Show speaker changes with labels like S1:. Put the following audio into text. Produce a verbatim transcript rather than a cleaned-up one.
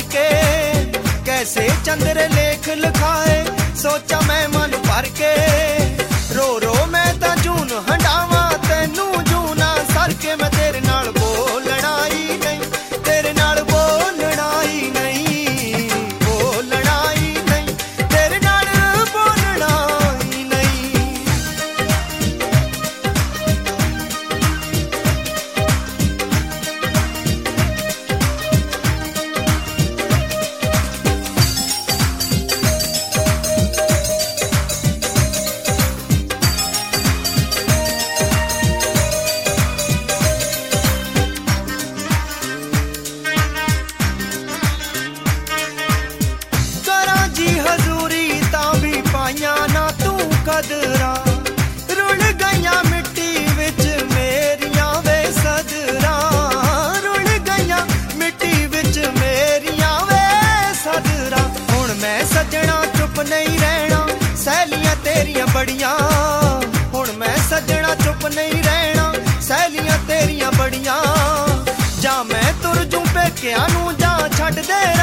S1: के, कैसे चंद्र लेख लिखाए सोचा मैं मन भर के। रो रो मैं ता जून हंडावा तेनू जूना सर के, मैं तेरे नाल बोलना ही नहीं, तेरे नाल बोलना ही नहीं, बोलना ही नहीं, तेरे नाल बोलना ही नहीं। ना तू कदरा रुल गईया मिट्टी विच मेरिया वे सदरा, रुल गईया मिट्टी विच मेरिया वे सदरा। हुण मैं सजना चुप नहीं रहना सहेलियां तेरियां बड़ियां, हुण मैं सजना चुप नहीं रहना सहेलियां तेरियां बड़ियां। जा मैं तुर जूं पेकिआं नूं जा छड्ड दे